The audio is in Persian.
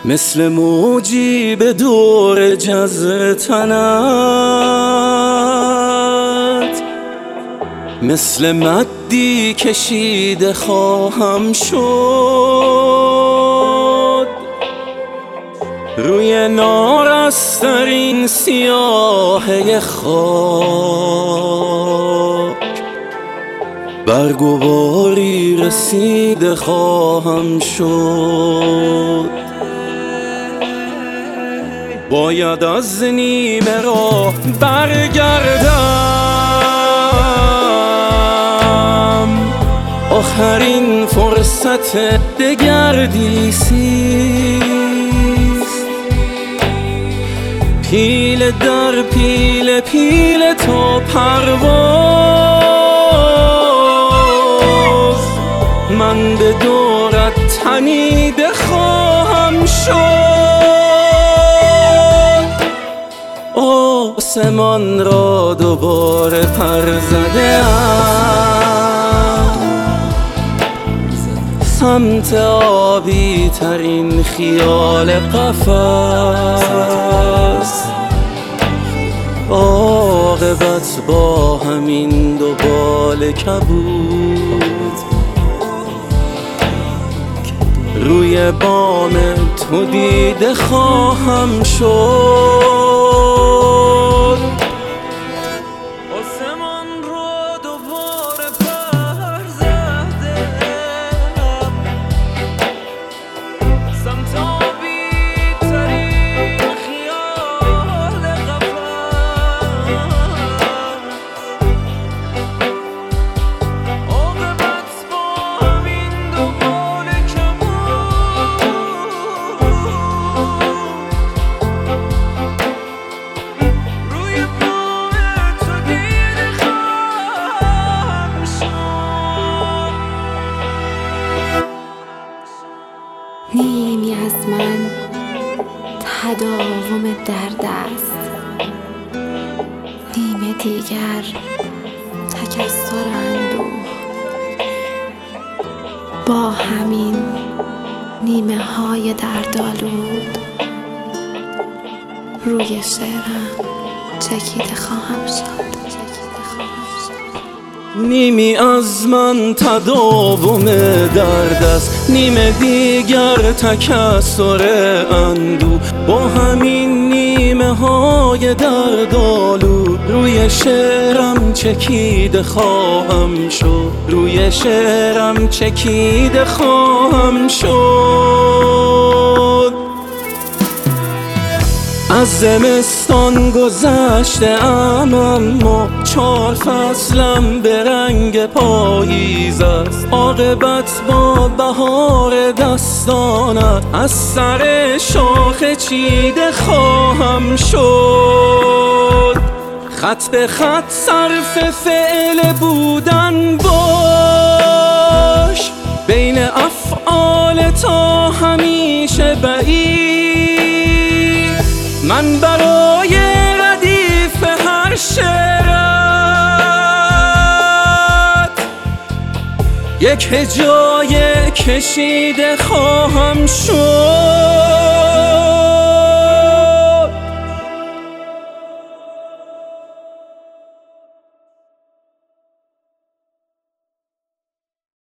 مثل موجی به دور جزر تنت، مثل مدی کشیده خواهم شد روی نارسترین سیاهه خاک. برگ و باری رسیده خواهم شد. باید از نیمه راه برگردم، آخرین فرصت دگردیسیست. پیل در پیل پیل تا پرواز، من به دورت تنیده خواهم شد. آسمان را دوباره پر زده‌ام، سمت آبی ترین خیال قفس. عاقبت با همین دو بال کبود روی بام تو دیده خواهم شد. آسمان رو دوباره پر زده‌ام، سمت آبی ترین خیال قفس. عاقبت با همین دو بال کبود روی بام تو دیده خواهم شد. نیمی از من تداوم درد است، نیم دیگر تکثر اندوه. با همین نیمه های دردآلود روی شعرم چکیده خواهم شد. نیمی از من تداوم درد است، نیم دیگر تکثر اندوه. با همین نیمه های دردآلود روی شعرم چکیده خواهم شد. روی شعرم چکیده خواهم شد. از زمستان گذشته ام، اما 4 فصلم به رنگ پاییز است. عاقبت با بهار دستانت از سر شاخه چیده خواهم شد. خط به خط صرف فعل بودن باش، بین افعال تا همیشه بعید. من برای ردیف هر شعرت یک هجای کشیده خواهم شد.